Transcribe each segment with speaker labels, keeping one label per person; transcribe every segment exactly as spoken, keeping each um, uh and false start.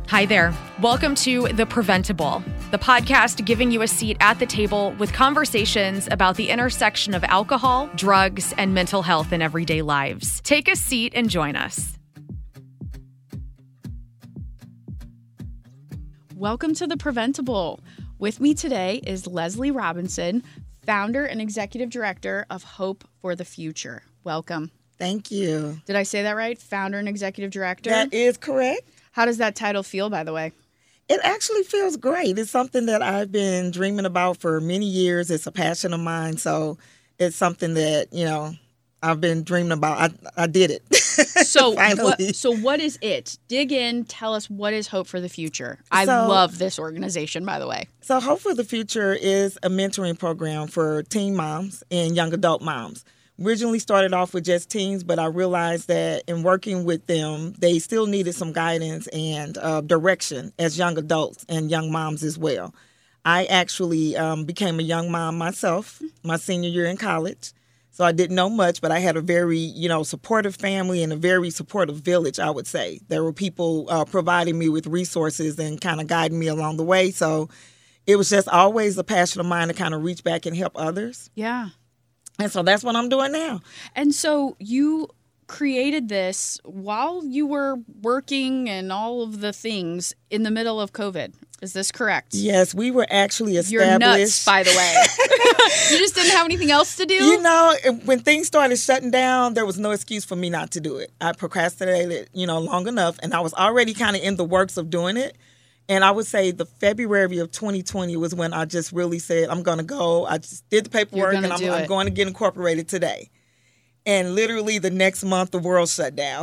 Speaker 1: Hi there. Welcome to The Preventable, the podcast giving you a seat at the table with conversations about the intersection of alcohol, drugs, and mental health in everyday lives. Take a seat and join us.
Speaker 2: Welcome to The Preventable. With me today is Leslie Robinson, founder and executive director of Hope for the Future. Welcome.
Speaker 3: Thank you.
Speaker 2: Did I say that right? Founder and executive director?
Speaker 3: That is correct.
Speaker 2: How does that title feel, by the way?
Speaker 3: It actually feels great. It's something that I've been dreaming about for many years. It's a passion of mine. So it's something that, you know, I've been dreaming about. I, I did it.
Speaker 2: So,
Speaker 3: Finally.
Speaker 2: What, so what is it? Dig in. Tell us, what is Hope for the Future? I
Speaker 3: So-
Speaker 2: love this organization, by the way.
Speaker 3: So Hope for the Future is a mentoring program for teen moms and young adult moms. Originally started off with just teens, but I realized that in working with them, they still needed some guidance and uh, direction as young adults and young moms as well. I actually um, became a young mom myself my senior year in college. So I didn't know much, but I had a very, you know, supportive family and a very supportive village, I would say. There were people uh, providing me with resources and kind of guiding me along the way. So it was just always a passion of mine to kind of reach back and help others.
Speaker 2: Yeah.
Speaker 3: And so that's what I'm doing now.
Speaker 2: And so you created this while you were working and all of the things in the middle of COVID. Is this correct?
Speaker 3: Yes, we were actually established.
Speaker 2: You're nuts, by the way. You just didn't have anything else to do?
Speaker 3: You know, when things started shutting down, there was no excuse for me not to do it. I procrastinated, you know, long enough, and I was already kind of in the works of doing it. And I would say the February of twenty twenty was when I just really said, I'm going to go. I just did the paperwork, and I'm, I'm going to get incorporated today. And literally the next month, the world shut down.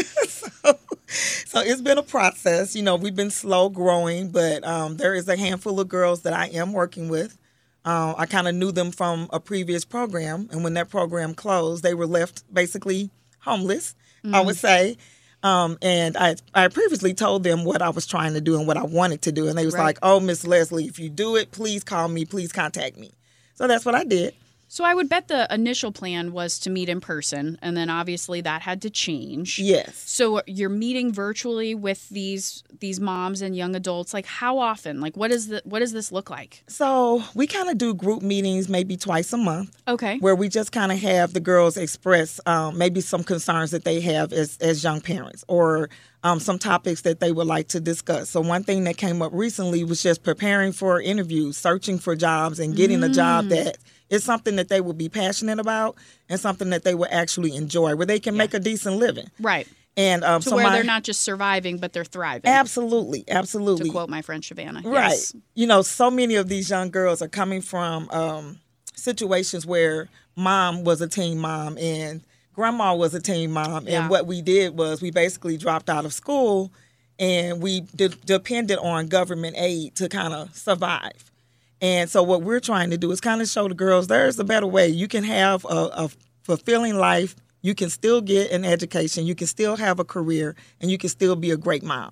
Speaker 3: so, so it's been a process. You know, we've been slow growing, but um, there is a handful of girls that I am working with. Uh, I kind of knew them from a previous program. And when that program closed, they were left basically homeless, mm-hmm. I would say. Um, and I I previously told them what I was trying to do and what I wanted to do. And they was
Speaker 2: right.
Speaker 3: like, oh, Miss Leslie, if you do it, please call me. Please contact me. So that's what I did.
Speaker 2: So I would bet the initial plan was to meet in person, and then obviously that had to change.
Speaker 3: Yes.
Speaker 2: So you're meeting virtually with these these moms and young adults. Like, how often? Like, what is the what does this look like?
Speaker 3: So we kind of do group meetings maybe twice a month.
Speaker 2: Okay.
Speaker 3: Where we just kind of have the girls express um, maybe some concerns that they have as, as young parents, or um, some topics that they would like to discuss. So one thing that came up recently was just preparing for interviews, searching for jobs, and getting
Speaker 2: Mm.
Speaker 3: a job that is something that they will be passionate about and something that they will actually enjoy, where they can
Speaker 2: Yeah.
Speaker 3: make a decent living.
Speaker 2: Right.
Speaker 3: And um,
Speaker 2: To
Speaker 3: so
Speaker 2: where
Speaker 3: my,
Speaker 2: they're not just surviving, but they're thriving.
Speaker 3: Absolutely, absolutely.
Speaker 2: To quote my friend Shavannah.
Speaker 3: Right.
Speaker 2: Yes.
Speaker 3: You know, so many of these young girls are coming from um, situations where mom was a teen mom and grandma was a teen mom.
Speaker 2: Yeah.
Speaker 3: And what we did was we basically dropped out of school and we de- depended on government aid to kind of survive. And so what we're trying to do is kind of show the girls there's a better way. You can have a, a fulfilling life. You can still get an education. You can still have a career, and you can still be a great mom.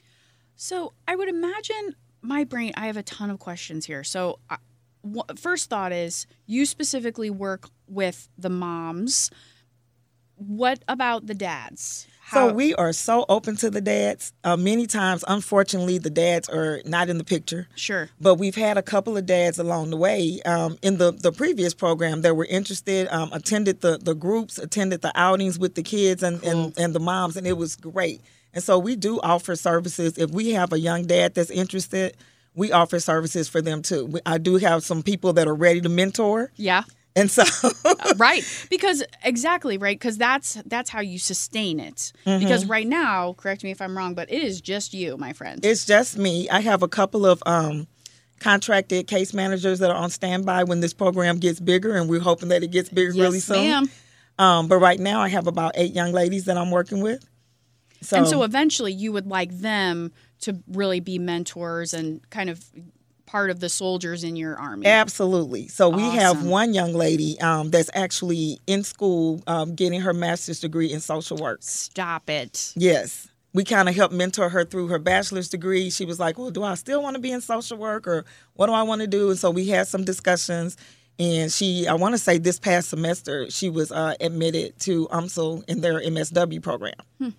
Speaker 2: So I would imagine my brain, I have a ton of questions here. So I, w- first thought is you specifically work with the moms. What about the dads? How-
Speaker 3: So we are so open to the dads. Uh, many times, unfortunately, the dads are not in the picture.
Speaker 2: Sure.
Speaker 3: But we've had a couple of dads along the way. Um, in the, the previous program that were interested, um, attended the, the groups, attended the outings with the kids and,
Speaker 2: Cool.
Speaker 3: and, and the moms, and it was great. And so we do offer services. If we have a young dad that's interested, we offer services for them too. We, I do have some people that are ready to mentor.
Speaker 2: Yeah.
Speaker 3: And so,
Speaker 2: Uh, right, because exactly right, because that's that's how you sustain it.
Speaker 3: Mm-hmm.
Speaker 2: Because right now, correct me if I'm wrong, but it is just you, my friend.
Speaker 3: it's just me. I have a couple of um, contracted case managers that are on standby when this program gets bigger, and we're hoping that it gets bigger
Speaker 2: yes,
Speaker 3: really soon.
Speaker 2: ma'am.
Speaker 3: Um, but right now, I have about eight young ladies that I'm working with. So,
Speaker 2: And so eventually, you would like them to really be mentors and kind of part of the soldiers in your army.
Speaker 3: absolutely. So we have
Speaker 2: Awesome.
Speaker 3: one young lady um, that's actually in school um, getting her master's degree in social work.
Speaker 2: Stop it.
Speaker 3: Yes. We kind of helped mentor her through her bachelor's degree. She was like, well, do I still want to be in social work, or what do I want to do? And so we had some discussions. And she, I want to say this past semester, she was uh, admitted to U M S L in their M S W program.
Speaker 2: Hmm.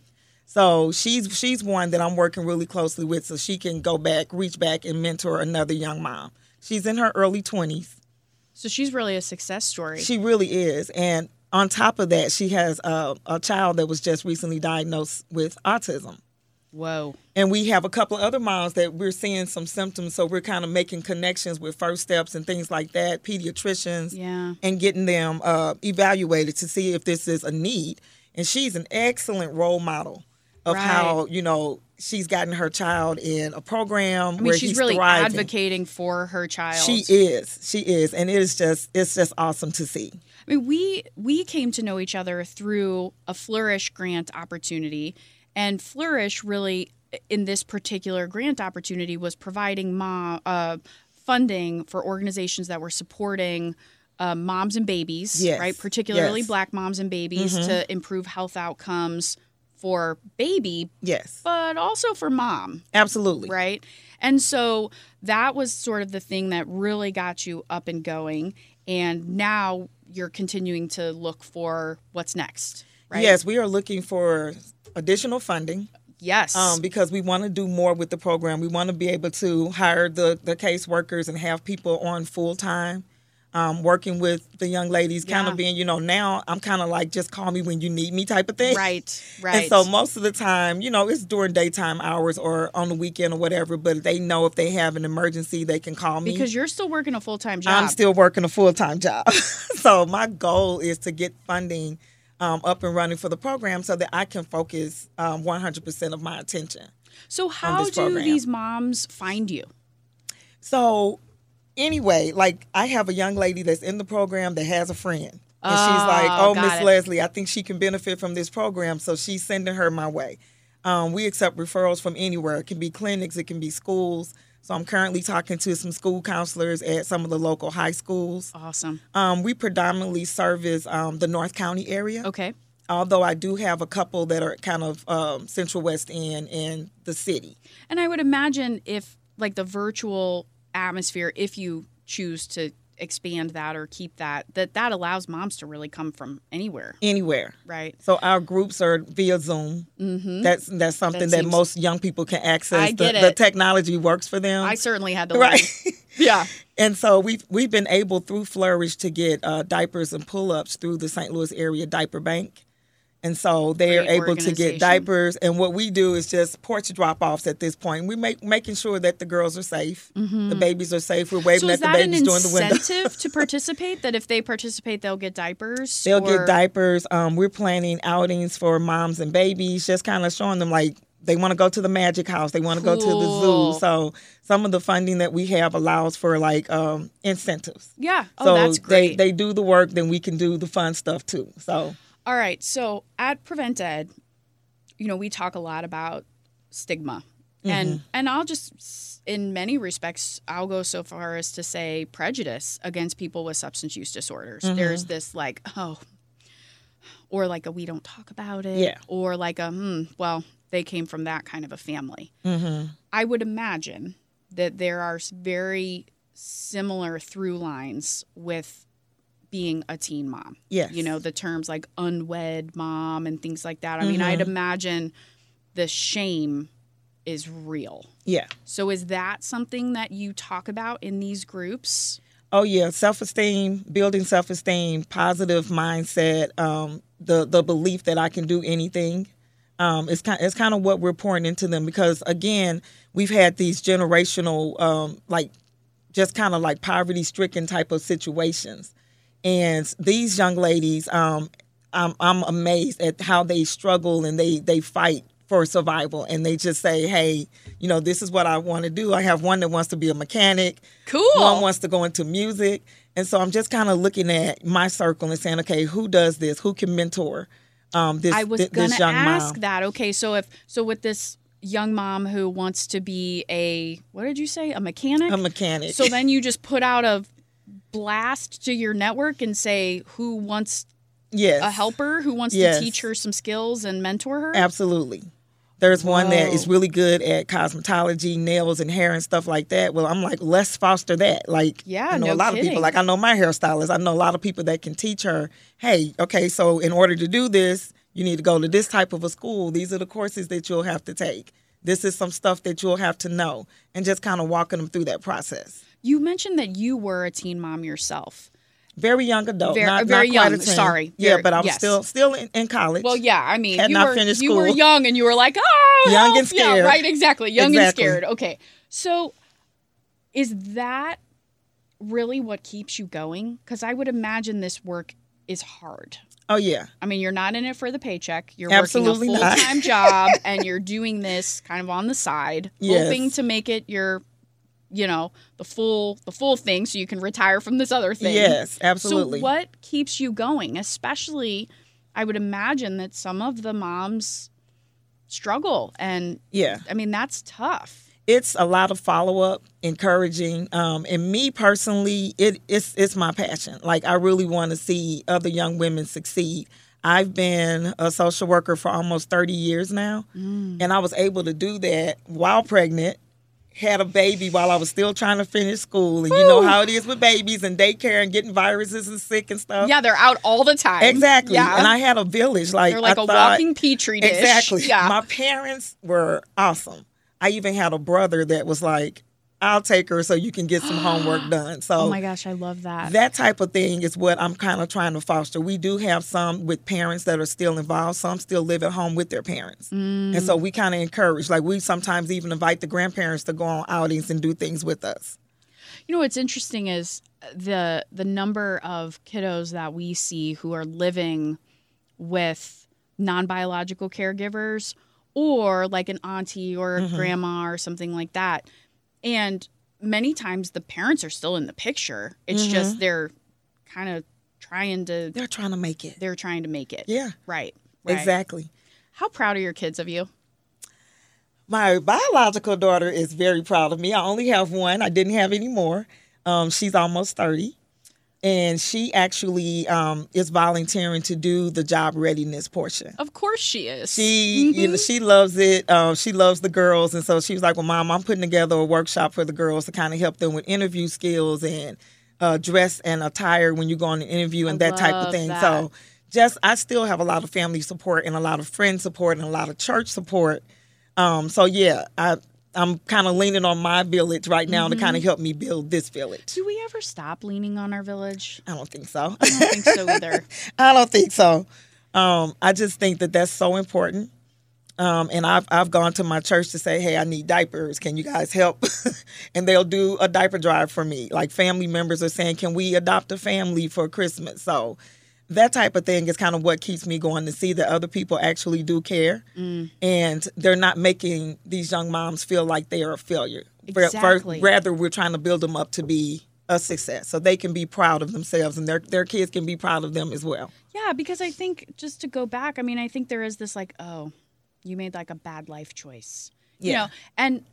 Speaker 3: So she's she's one that I'm working really closely with so she can go back, reach back, and mentor another young mom. She's in her early twenties.
Speaker 2: So she's really a success story.
Speaker 3: She really is. And on top of that, she has a, a child that was just recently diagnosed with autism.
Speaker 2: Whoa.
Speaker 3: And we have a couple of other moms that we're seeing some symptoms, so we're kind of making connections with First Steps and things like that, pediatricians,
Speaker 2: Yeah.
Speaker 3: and getting them uh, evaluated to see if this is a need. And she's an excellent role model of
Speaker 2: Right.
Speaker 3: how, you know, she's gotten her child in a program
Speaker 2: I mean,
Speaker 3: where
Speaker 2: she's
Speaker 3: he's
Speaker 2: really
Speaker 3: thriving.
Speaker 2: advocating for her child.
Speaker 3: She is. She is. And it is just, it's just awesome to see.
Speaker 2: I mean, we we came to know each other through a Flourish grant opportunity, and Flourish really, in this particular grant opportunity, was providing mom uh, funding for organizations that were supporting uh, moms and babies,
Speaker 3: Yes.
Speaker 2: right? Particularly
Speaker 3: Yes.
Speaker 2: Black moms and babies
Speaker 3: Mhm.
Speaker 2: to improve health outcomes for baby,
Speaker 3: Yes.
Speaker 2: but also for mom.
Speaker 3: Absolutely.
Speaker 2: Right. And so that was sort of the thing that really got you up and going. And now you're continuing to look for what's next. Right.
Speaker 3: Yes, we are looking for additional funding.
Speaker 2: Yes.
Speaker 3: Um, because we want to do more with the program. We want to be able to hire the, the caseworkers and have people on full time, um, working with the young ladies, kind
Speaker 2: Yeah.
Speaker 3: of being, you know, now I'm kind of like, just call me when you need me type of thing.
Speaker 2: Right. Right.
Speaker 3: And so most of the time, you know, it's during daytime hours or on the weekend or whatever, but they know if they have an emergency, they can call me.
Speaker 2: because you're still working a full time job.
Speaker 3: I'm still working a full-time job. So my goal is to get funding um, up and running for the program so that I can focus um, one hundred percent of my attention.
Speaker 2: So how
Speaker 3: this
Speaker 2: do
Speaker 3: program.
Speaker 2: these moms find you?
Speaker 3: So anyway, like I have a young lady that's in the program that has a friend. And she's
Speaker 2: Oh,
Speaker 3: like, oh,
Speaker 2: got
Speaker 3: Miss
Speaker 2: it.
Speaker 3: Leslie, I think she can benefit from this program. So she's sending her my way. Um, we accept referrals from anywhere. It can be clinics, it can be schools. So I'm currently talking to some school counselors at some of the local high schools.
Speaker 2: Awesome.
Speaker 3: Um, we predominantly service um, the North County area.
Speaker 2: Okay.
Speaker 3: Although I do have a couple that are kind of um, Central West End and the city.
Speaker 2: And I would imagine if like the virtual atmosphere, if you choose to expand that or keep that, that that allows moms to really come from anywhere.
Speaker 3: Anywhere.
Speaker 2: Right.
Speaker 3: So our groups are via Zoom.
Speaker 2: Mm-hmm.
Speaker 3: That's that's something
Speaker 2: That
Speaker 3: that,
Speaker 2: seems-
Speaker 3: most young people can access.
Speaker 2: I get
Speaker 3: the, the
Speaker 2: it.
Speaker 3: technology works for them.
Speaker 2: I certainly had to
Speaker 3: right.
Speaker 2: learn. Yeah.
Speaker 3: And so we've we've been able through Flourish to get uh, diapers and pull-ups through the Saint Louis area diaper bank. And so they're
Speaker 2: Great
Speaker 3: able to
Speaker 2: organization.
Speaker 3: get diapers. And what we do is just porch drop-offs at this point. We make making sure that the girls are safe, the babies are safe. We're waving
Speaker 2: So is
Speaker 3: at the
Speaker 2: that an
Speaker 3: babies during the window.
Speaker 2: incentive to participate? That if they participate, they'll get diapers?
Speaker 3: They'll
Speaker 2: or-
Speaker 3: get diapers. Um, we're planning outings for moms and babies, just kind of showing them like they want to go to the Magic House, they want to go to the
Speaker 2: Cool.
Speaker 3: zoo. So some of the funding that we have allows for like um, incentives.
Speaker 2: Yeah. Oh,
Speaker 3: so
Speaker 2: that's great.
Speaker 3: they they do the work, then we can do the fun stuff too. So
Speaker 2: All right. So at Prevent Ed, you know, we talk a lot about stigma. And and I'll just, in many respects, I'll go so far as to say prejudice against people with substance use disorders. There's this like, oh, or like a we don't talk about it.
Speaker 3: Yeah.
Speaker 2: Or like a, hmm, well, they came from that kind of a family.
Speaker 3: mm-hmm.
Speaker 2: I would imagine that there are s- very similar through lines with being a teen mom.
Speaker 3: Yes.
Speaker 2: You know, the terms like unwed mom and things like that. I mean, I'd imagine the shame is real.
Speaker 3: yeah.
Speaker 2: So is that something that you talk about in these groups?
Speaker 3: Oh yeah, self-esteem, building self-esteem, positive mindset, um, the the belief that I can do anything. Um, it's kind it's kind of what we're pouring into them because again, we've had these generational um, like just kind of like poverty-stricken type of situations, and these young ladies, um, I'm I'm amazed at how they struggle and they they fight for survival, and they just say, hey, you know, this is what I want to do. I have one that wants to be a mechanic.
Speaker 2: Cool.
Speaker 3: One wants to go into music. And so I'm just kind of looking at my circle and saying, okay, who does this? Who can mentor um, this,
Speaker 2: I was
Speaker 3: th-
Speaker 2: gonna
Speaker 3: this young
Speaker 2: ask
Speaker 3: mom?
Speaker 2: that. Okay, so if so with this young mom who wants to be a what did you say? A mechanic?
Speaker 3: A mechanic.
Speaker 2: So then you just put out a blast to your network and say who wants
Speaker 3: yes.
Speaker 2: a helper, who wants
Speaker 3: Yes.
Speaker 2: to teach her some skills and mentor her?
Speaker 3: Absolutely. There's one that
Speaker 2: Whoa.
Speaker 3: is really good at cosmetology, nails and hair and stuff like that. Well, I'm like, let's foster that. Like,
Speaker 2: Yeah,
Speaker 3: I know
Speaker 2: no
Speaker 3: a lot of
Speaker 2: kidding.
Speaker 3: people. Like, I know my hairstylist. I know a lot of people that can teach her, hey, okay, so in order to do this, You need to go to this type of a school. These are the courses that you'll have to take. This is some stuff that you'll have to know, and just kind of walking them through that process.
Speaker 2: You mentioned that you were a teen mom yourself.
Speaker 3: Very young adult,
Speaker 2: Very,
Speaker 3: not,
Speaker 2: very
Speaker 3: not
Speaker 2: young.
Speaker 3: quite a teen.
Speaker 2: Sorry,
Speaker 3: yeah,
Speaker 2: very,
Speaker 3: but I was
Speaker 2: yes.
Speaker 3: still still in, in college.
Speaker 2: Well, yeah, I mean,
Speaker 3: Had
Speaker 2: you
Speaker 3: not
Speaker 2: were
Speaker 3: finished
Speaker 2: you
Speaker 3: school.
Speaker 2: were young, and you were like, oh,
Speaker 3: Young
Speaker 2: help.
Speaker 3: and scared.
Speaker 2: Yeah, right, exactly, young
Speaker 3: Exactly.
Speaker 2: and scared. Okay, so is that really what keeps you going? Because I would imagine this work is hard.
Speaker 3: Oh yeah,
Speaker 2: I mean, you're not in it for the paycheck. You're
Speaker 3: Absolutely
Speaker 2: working a
Speaker 3: not.
Speaker 2: full-time job, and you're doing this kind of on the side,
Speaker 3: Yes.
Speaker 2: hoping to make it your, you know, the full the full thing, so you can retire from this other thing.
Speaker 3: yes, absolutely.
Speaker 2: So what keeps you going? Especially, I would imagine that some of the moms struggle, and
Speaker 3: Yeah.
Speaker 2: I mean that's tough.
Speaker 3: It's a lot of follow up, encouraging, um, and me personally, it, it's it's my passion. Like I really want to see other young women succeed. I've been a social worker for almost thirty years now,
Speaker 2: Mm.
Speaker 3: and I was able to do that while pregnant. Had a baby while I was still trying to finish school, and you know how it is with babies and daycare and getting viruses and sick and stuff.
Speaker 2: Yeah, they're out all the time.
Speaker 3: Exactly.
Speaker 2: Yeah.
Speaker 3: And I had a village. Like
Speaker 2: they're like
Speaker 3: I
Speaker 2: a
Speaker 3: thought,
Speaker 2: walking petri dish.
Speaker 3: Exactly.
Speaker 2: Yeah.
Speaker 3: My parents were awesome. I even had a brother that was like, I'll take her so you can get some homework done. So
Speaker 2: oh my gosh, I love that.
Speaker 3: that type of thing is what I'm kind of trying to foster. We do have some with parents that are still involved. Some still live at home with their parents.
Speaker 2: Mm.
Speaker 3: And so we kind of encourage, like we sometimes even invite the grandparents to go on outings and do things with us.
Speaker 2: You know what's interesting is the the number of kiddos that we see who are living with non-biological caregivers, or like an auntie or a
Speaker 3: Mhm.
Speaker 2: grandma or something like that. And many times the parents are still in the picture. It's
Speaker 3: Mhm.
Speaker 2: just they're kind of trying to
Speaker 3: They're trying to make it.
Speaker 2: they're trying to make it.
Speaker 3: Yeah,
Speaker 2: Right. Right.
Speaker 3: exactly.
Speaker 2: How proud are your kids of you?
Speaker 3: My biological daughter is very proud of me. I only have one. I didn't have any more. Um, she's almost thirty. And she actually um, is volunteering to do the job readiness portion.
Speaker 2: Of course she is.
Speaker 3: She, you know, she loves it. Um, she loves the girls, and so she was like, "Well, Mom, I'm putting together a workshop for the girls to kind of help them with interview skills and uh, dress and attire when you go on an interview and
Speaker 2: I
Speaker 3: that type of
Speaker 2: love
Speaker 3: thing."
Speaker 2: that.
Speaker 3: So, just I still have a lot of family support and a lot of friend support and a lot of church support. Um, so yeah, I I'm kind of leaning on my village right now
Speaker 2: Mm-hmm.
Speaker 3: to kind of help me build this village.
Speaker 2: Do we ever stop leaning on our village?
Speaker 3: I don't think so.
Speaker 2: I don't think so either.
Speaker 3: I don't think so. Um, I just think that that's so important. Um, and I've I've gone to my church to say, hey, I need diapers. Can you guys help? And they'll do a diaper drive for me. Like family members are saying, can we adopt a family for Christmas? So that type of thing is kind of what keeps me going, to see that other people actually do care.
Speaker 2: Mm.
Speaker 3: And they're not making these young moms feel like they are a failure.
Speaker 2: Exactly.
Speaker 3: Rather, we're trying to build them up to be a success so they can be proud of themselves and their their kids can be proud of them as well.
Speaker 2: Yeah, because I think, just to go back, I mean, I think there is this like, oh, you made like a bad life choice. You
Speaker 3: Yeah.
Speaker 2: know, and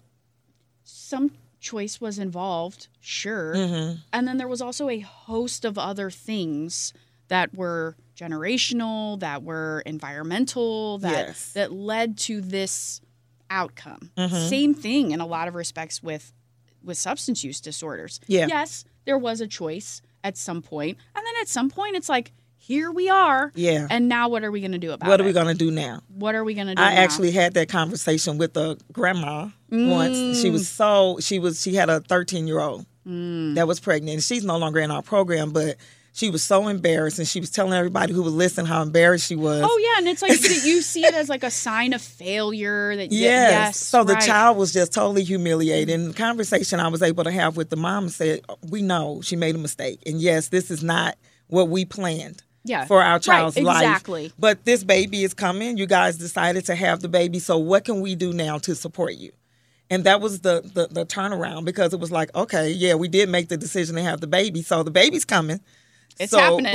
Speaker 2: some choice was involved, sure.
Speaker 3: Mm-hmm.
Speaker 2: And then there was also a host of other things that were generational, that were environmental, that
Speaker 3: Yes.
Speaker 2: that led to this outcome.
Speaker 3: Mhm.
Speaker 2: Same thing in a lot of respects with with substance use disorders.
Speaker 3: Yeah.
Speaker 2: Yes, there was a choice at some point, and then at some point it's like, here we are.
Speaker 3: Yeah.
Speaker 2: And now what are we going to do about
Speaker 3: What
Speaker 2: it?
Speaker 3: are we going to do now?
Speaker 2: What are we going to do
Speaker 3: I
Speaker 2: now?
Speaker 3: actually had that conversation with a grandma once. She was so she was she had a thirteen year old
Speaker 2: Mm.
Speaker 3: that was pregnant. And she's no longer in our program, but she was so embarrassed, and she was telling everybody who would listen how embarrassed she was.
Speaker 2: Oh yeah, and it's like that you see it as like a sign of failure. That y-
Speaker 3: Yes.
Speaker 2: yes,
Speaker 3: So the
Speaker 2: right.
Speaker 3: child was just totally humiliated. And the conversation I was able to have with the mom said, we know she made a mistake. And yes, this is not what we planned
Speaker 2: yeah.
Speaker 3: for our child's
Speaker 2: right,
Speaker 3: life.
Speaker 2: Exactly.
Speaker 3: But this baby is coming. You guys decided to have the baby. So what can we do now to support you? And that was the, the, the turnaround, because it was like, okay, yeah, we did make the decision to have the baby. So the baby's coming.
Speaker 2: It's
Speaker 3: So-
Speaker 2: happening.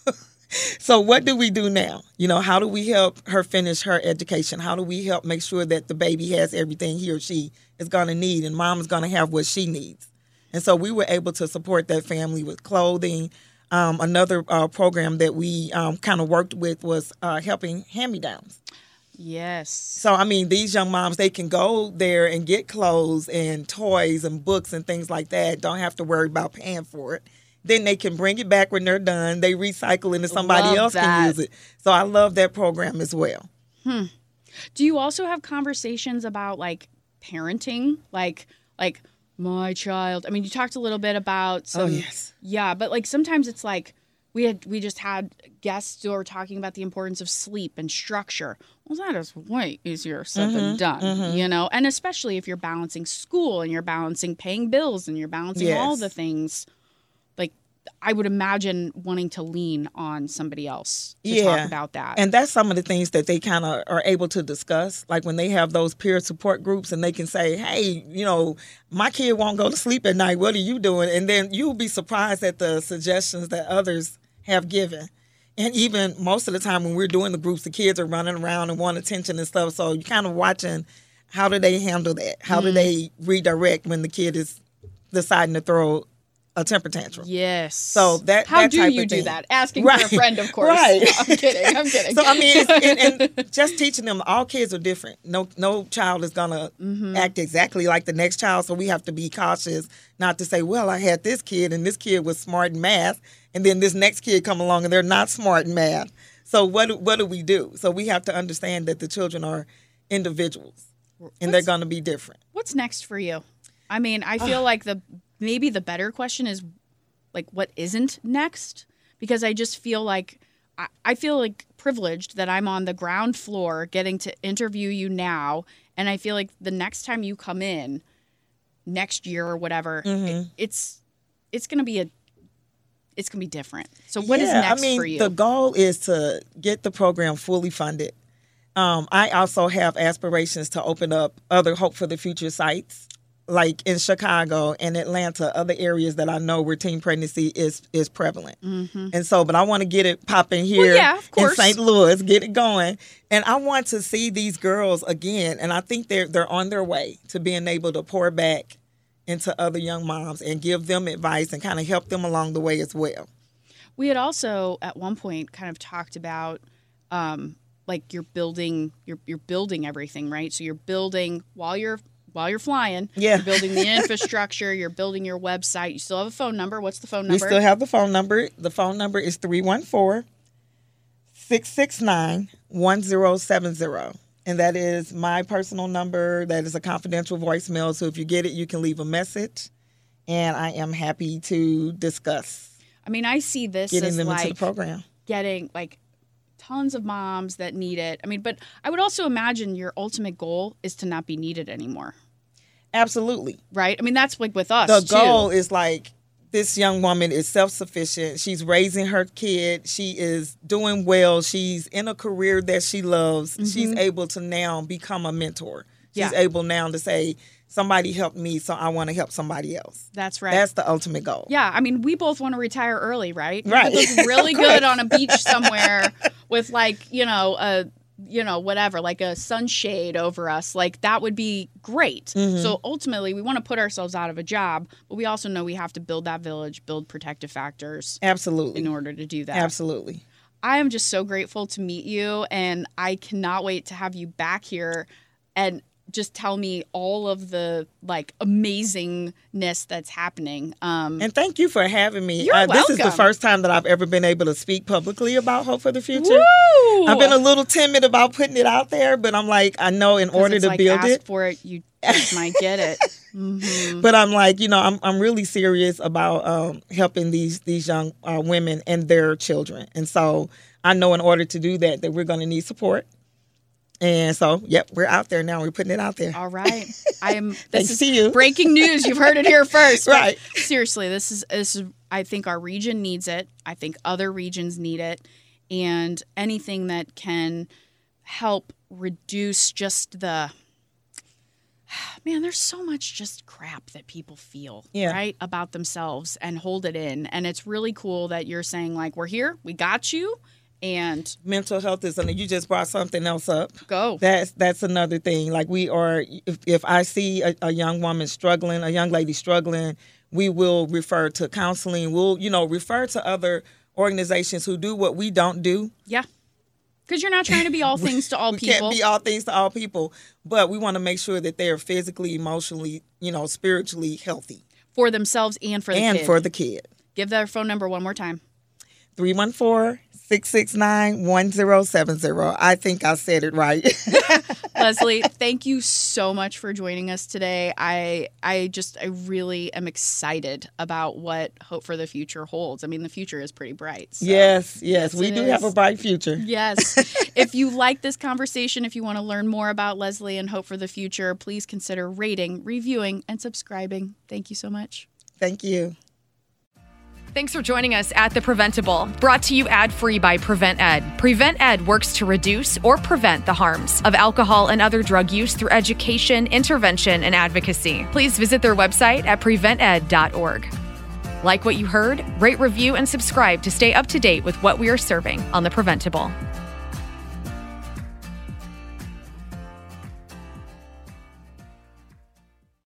Speaker 3: So what do we do now? You know, how do we help her finish her education? How do we help make sure that the baby has everything he or she is going to need, and mom is going to have what she needs? And so we were able to support that family with clothing. Um, another uh, program that we um, kind of worked with was uh, helping hand-me-downs.
Speaker 2: Yes.
Speaker 3: So, I mean, these young moms, they can go there and get clothes and toys and books and things like that. Don't have to worry about paying for it. then they can bring it back when they're done. They recycle and somebody
Speaker 2: Love
Speaker 3: else
Speaker 2: that.
Speaker 3: can use it. So I love that program as well.
Speaker 2: Hmm. Do you also have conversations about like parenting? Like, like my child. I mean, you talked a little bit about some,
Speaker 3: Oh, yes.
Speaker 2: Yeah, but like sometimes it's like we had we just had guests who were talking about the importance of sleep and structure. Well, that is way easier said
Speaker 3: Mm-hmm,
Speaker 2: than done,
Speaker 3: mm-hmm.
Speaker 2: you know? And especially if you're balancing school and you're balancing paying bills and you're balancing
Speaker 3: Yes.
Speaker 2: all the things. Like, I would imagine wanting to lean on somebody else to
Speaker 3: Yeah.
Speaker 2: talk about that.
Speaker 3: And that's some of the things that they kind of are able to discuss. Like when they have those peer support groups and they can say, hey, you know, my kid won't go to sleep at night. What are you doing? And then you'll be surprised at the suggestions that others have given. And even most of the time when we're doing the groups, the kids are running around and want attention and stuff. So you're kind of watching how do they handle that? How
Speaker 2: Mm-hmm.
Speaker 3: do they redirect when the kid is deciding to throw a temper tantrum?
Speaker 2: Yes.
Speaker 3: So that
Speaker 2: How
Speaker 3: that
Speaker 2: do
Speaker 3: type
Speaker 2: you
Speaker 3: of
Speaker 2: do
Speaker 3: thing.
Speaker 2: that? Asking
Speaker 3: Right.
Speaker 2: for a friend, of course.
Speaker 3: Right.
Speaker 2: No, I'm kidding. I'm kidding.
Speaker 3: So I mean, it's, and, and just teaching them, all kids are different. No, no child is gonna
Speaker 2: Mm-hmm.
Speaker 3: act exactly like the next child. So we have to be cautious, not to say, well, I had this kid and this kid was smart in math, and then this next kid come along and they're not smart in math. So what do, what do we do? So we have to understand that the children are individuals, and they're
Speaker 2: What's-
Speaker 3: gonna be different.
Speaker 2: What's next for you? I mean, I feel like the maybe the better question is like what isn't next? Because I just feel like I, I feel like privileged that I'm on the ground floor getting to interview you now, and I feel like the next time you come in next year or whatever,
Speaker 3: Mm-hmm.
Speaker 2: it, it's it's gonna be a it's gonna be different. So what is
Speaker 3: Yeah,
Speaker 2: next
Speaker 3: I mean,
Speaker 2: for you?
Speaker 3: the goal is to get the program fully funded. Um, I also have aspirations to open up other Hope for the Future sites, like in Chicago and Atlanta, other areas that I know where teen pregnancy is is prevalent.
Speaker 2: Mm-hmm.
Speaker 3: And so, but I want to get it popping here
Speaker 2: yeah, of
Speaker 3: in
Speaker 2: course.
Speaker 3: Saint Louis, get it going. And I want to see these girls again, and I think they're they're on their way to being able to pour back into other young moms and give them advice and kind of help them along the way as well.
Speaker 2: We had also at one point kind of talked about um, like you're building you're you're building everything, right? So you're building while you're while you're flying.
Speaker 3: Yeah.
Speaker 2: You're building the infrastructure, you're building your website. You still have a phone number. What's the phone
Speaker 3: We
Speaker 2: number?
Speaker 3: still have the phone number. The phone number is three one four, six six nine, one zero seven zero. And that is my personal number. That is a confidential voicemail. So if you get it, you can leave a message. And I am happy to discuss
Speaker 2: I mean, I see this
Speaker 3: getting
Speaker 2: as
Speaker 3: them
Speaker 2: like
Speaker 3: into the program.
Speaker 2: getting like tons of moms that need it. I mean, but I would also imagine your ultimate goal is to not be needed anymore,
Speaker 3: Absolutely.
Speaker 2: right? I mean, that's like with us.
Speaker 3: The
Speaker 2: too.
Speaker 3: goal is like this young woman is self-sufficient. She's raising her kid. She is doing well. She's in a career that she loves. She's able to now become a mentor. She's
Speaker 2: Yeah.
Speaker 3: able now to say, somebody helped me, so I want to help somebody else.
Speaker 2: That's right.
Speaker 3: That's the ultimate goal.
Speaker 2: Yeah, I mean, we both want to retire early, right? We
Speaker 3: Right.
Speaker 2: could look really
Speaker 3: Of course.
Speaker 2: good on a beach somewhere with like, you know, a you know, whatever, like a sunshade over us. Like that would be great.
Speaker 3: Mm-hmm.
Speaker 2: So ultimately, we want to put ourselves out of a job, but we also know we have to build that village, build protective factors
Speaker 3: Absolutely.
Speaker 2: in order to do that.
Speaker 3: Absolutely.
Speaker 2: I am just so grateful to meet you, and I cannot wait to have you back here and just tell me all of the like amazingness that's happening. Um,
Speaker 3: And thank you for having me.
Speaker 2: You're
Speaker 3: Uh, this is the
Speaker 2: welcome.
Speaker 3: first time that I've ever been able to speak publicly about Hope for the Future.
Speaker 2: Woo!
Speaker 3: I've been a little timid about putting it out there, but I'm like, I know in
Speaker 2: 'Cause
Speaker 3: order
Speaker 2: it's
Speaker 3: to
Speaker 2: like,
Speaker 3: build
Speaker 2: ask
Speaker 3: it,
Speaker 2: for it, you just might get it. Mhm.
Speaker 3: but I'm like, you know, I'm I'm really serious about um, helping these these young uh, women and their children, and so I know in order to do that, that we're going to need support. And so, yep, we're out there now. We're putting it out there.
Speaker 2: All right, I am. This
Speaker 3: Thanks
Speaker 2: is
Speaker 3: to you.
Speaker 2: breaking news. You've heard it here first, but
Speaker 3: Right.
Speaker 2: seriously, this is this is. I think our region needs it. I think other regions need it, and anything that can help reduce just the. Man, there's so much just crap that people feel,
Speaker 3: Yeah.
Speaker 2: right, about themselves and hold it in. And it's really cool that you're saying, like, we're here, we got you, and
Speaker 3: Mental health is something. You just brought something else up.
Speaker 2: go.
Speaker 3: That's that's another thing. Like we are, if, if I see a, a young woman struggling, a young lady struggling, we will refer to counseling. We'll, you know, refer to other organizations who do what we don't do.
Speaker 2: Yeah. Because you're not trying to be all things to all
Speaker 3: we
Speaker 2: people.
Speaker 3: can't be all things to all people, but we want to make sure that they are physically, emotionally, you know, spiritually healthy
Speaker 2: for themselves and for the
Speaker 3: and
Speaker 2: kid.
Speaker 3: for the kid.
Speaker 2: Give their phone number one more time.
Speaker 3: three one four, six six nine, one zero seven zero. I think I said it right.
Speaker 2: Leslie, thank you so much for joining us today. I I just I really am excited about what Hope for the Future holds. I mean, the future is pretty bright. So.
Speaker 3: Yes, yes, we
Speaker 2: it
Speaker 3: do
Speaker 2: is.
Speaker 3: have a bright future.
Speaker 2: Yes. If you like this conversation, if you want to learn more about Leslie and Hope for the Future, please consider rating, reviewing, and subscribing. Thank you so much.
Speaker 3: Thank you.
Speaker 1: Thanks for joining us at The Preventable, brought to you ad-free by PreventEd. PreventEd works to reduce or prevent the harms of alcohol and other drug use through education, intervention, and advocacy. Please visit their website at prevent ed dot org. Like what you heard? Rate, review, and subscribe to stay up to date with what we are serving on The Preventable.